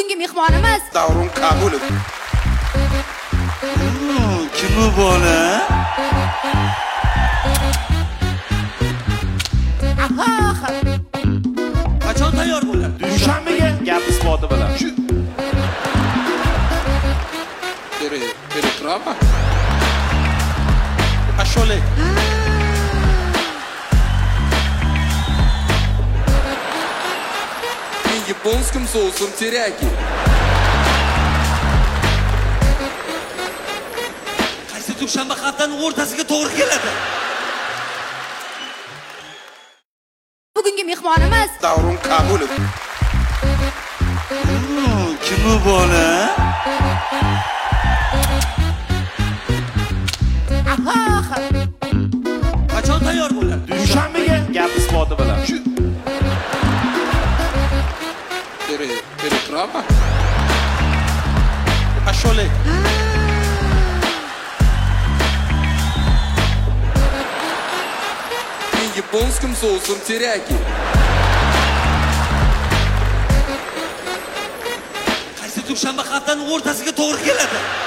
Bugungi mehmonimiz Davrun Kabulov. Kim bu bola? Qachon tayyor bo'ladi? Dushanbaga Gap isboti bilan. Переправа. Ashole. И японским соусом теряки. Qaysi dushanba haftaning o'rtasiga to'g'ri keladi? bugungi mehmonimiz Davrun Kabulov. Kim bu bola? Qachon tayyor bo'ladi? Dushanbaga Gap isboti bilan. Переправа. Ashole. И японским соусом теряки. Qaysi dushanba haftaning o'rtasiga to'g'ri keladi?